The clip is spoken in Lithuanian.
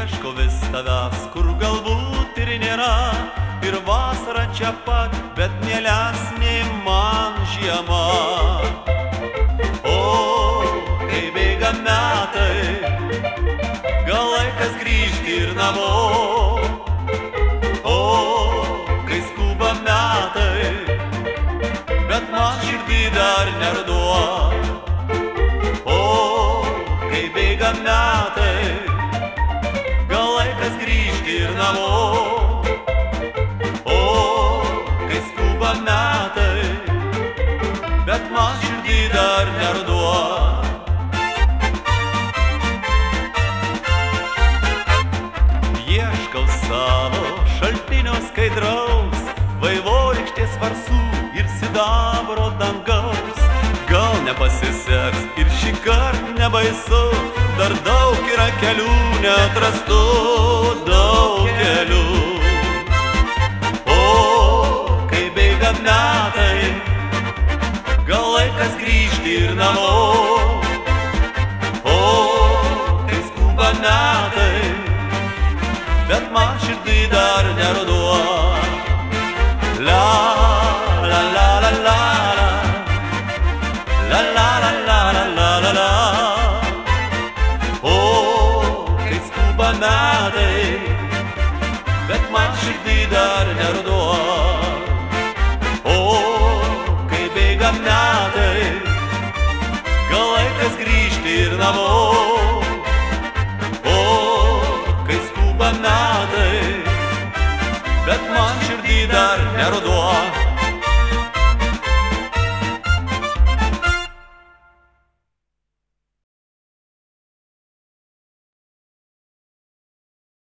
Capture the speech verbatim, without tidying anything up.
Ieškau vis tavęs, kur galbūt ir nėra, ir vasara čia pat, bet mielesnė man žiema. O, kai bėga metai, gal laikas grįžti ir namo. O, kai skuba metai, bet man širdį dar neruduo. O, kai bėga metai, gal laikas grįžti ir namo. O, kai skuba metai, bet man širdį dar neruduo. Ieškau savo šaltinio skaidraus, vaivorykštės varsų ir sidabro dangaus. Gal nepasiseks ir šį kartą nebaisu, dar daug yra kelių neatrastų, daug kelių. O, kai bėga metai, gal laikas grįžti ir namo. O, kai skuba metai, bet man širdį dar neruduo. La, la, la, la, la, la, la, la, la, la, la, la, la. O, kai skuba metai, bet man širdį dar neruduo. O, kai bėga metai, gal laikas grįžti ir namo. O, kai skuba metai, bet man širdį dar neruduo.